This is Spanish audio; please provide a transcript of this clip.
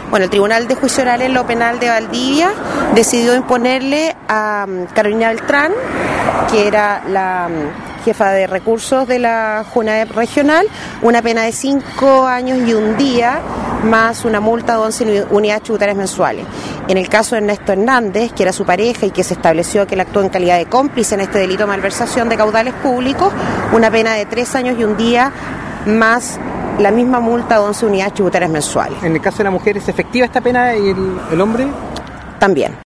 Bueno, el Tribunal de Juicio Oral en lo Penal de Valdivia decidió imponerle a Carolina Beltrán, que era la jefa de recursos de la JUNAEP regional, una pena de 5 años y un día, más una multa de 11 unidades tributarias mensuales. En el caso de Ernesto Hernández, que era su pareja y que se estableció que él actuó en calidad de cómplice en este delito de malversación de caudales públicos, una pena de 3 años y un día, más la misma multa de 11 unidades tributarias mensuales. En el caso de la mujer, ¿es efectiva esta pena y el hombre? También.